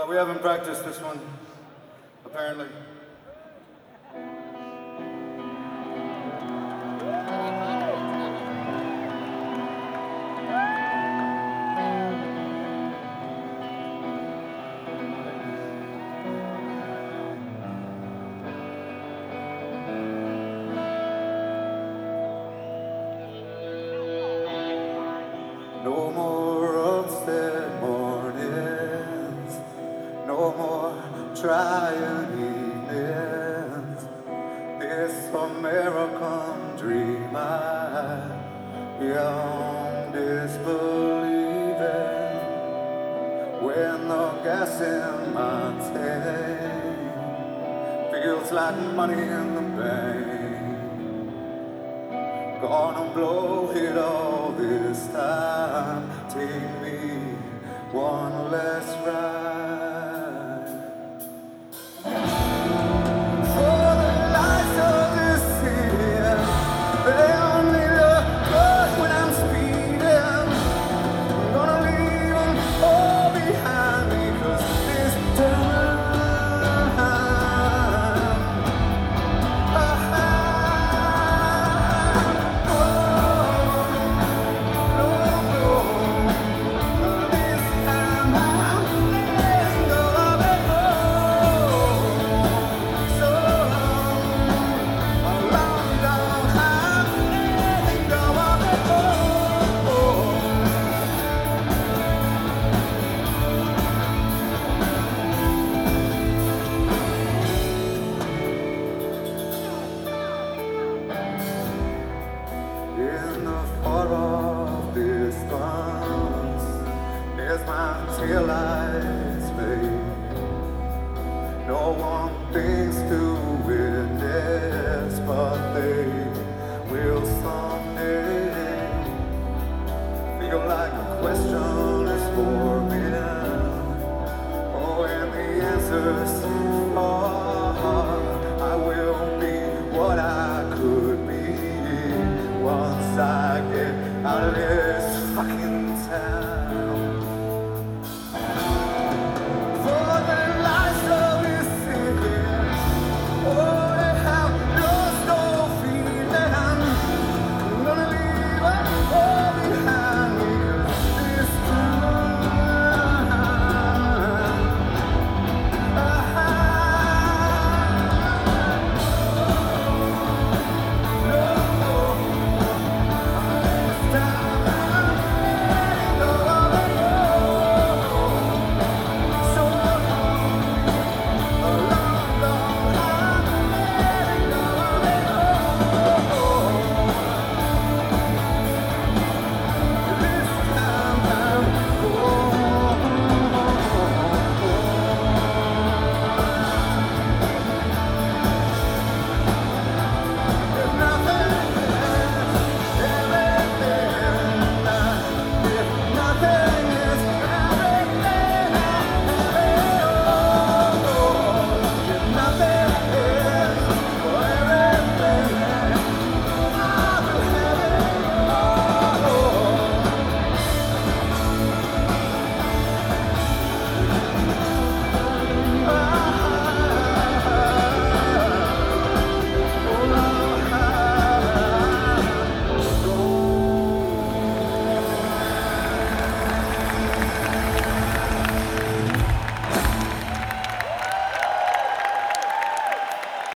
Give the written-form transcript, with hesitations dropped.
We haven't practiced this one, apparently. No more upset mornings, no more trying evenings. This American dream I am disbelieving. When the gas in my tank feels like money in the bank, gonna blow it all this time. Take me one last ride. For the lights of this city, they only look good when I'm speeding. I'm gonna leave them all behind me, 'cause this time in the far off distance, as my taillights fade, no one thinks to witness, but they will someday. Feel like the question is forbidden, oh, and the answer's